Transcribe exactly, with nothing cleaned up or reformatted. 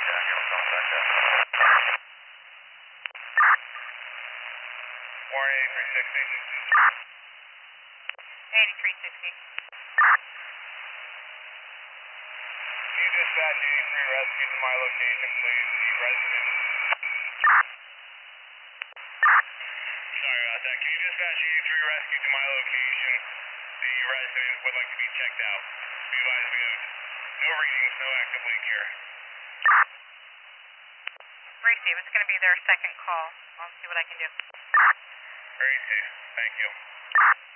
Warren eighty-three sixty. eighty-three sixty. Can you dispatch eighty-three rescue to my location, please? The resident. Sorry about that. Can you dispatch eighty-three rescue to my location? The resident would like to be checked out. Be advised we have no readings, no active leak here. Receive. It's going to be their second call. I'll see what I can do. Very safe. Thank you.